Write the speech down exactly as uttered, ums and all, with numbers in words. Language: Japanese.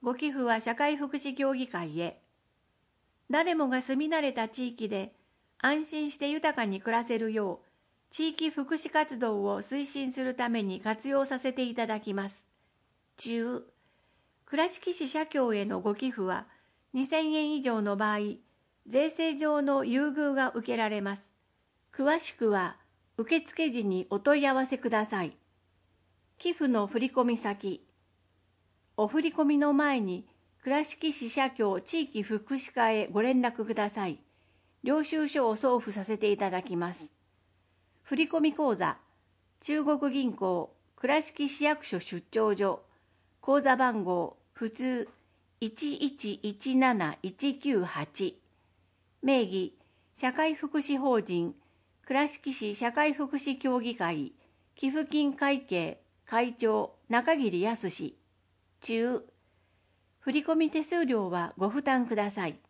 ご寄付は社会福祉協議会へ。誰もが住み慣れた地域で安心して豊かに暮らせるよう、地域福祉活動を推進するために活用させていただきます。中、倉敷市社協へのご寄付はにせんえん以上の場合、税制上の優遇が受けられます。詳しくは受付時にお問い合わせください。寄付の振込先。お振込の前に倉敷市社協地域福祉課へご連絡ください。領収書を送付させていただきます。振込口座、中国銀行倉敷市役所出張所、口座番号普通いちいちいちなないちきゅうはち、名義社会福祉法人倉敷市社会福祉協議会寄付金会計会長中桐康。中、振込手数料はご負担ください。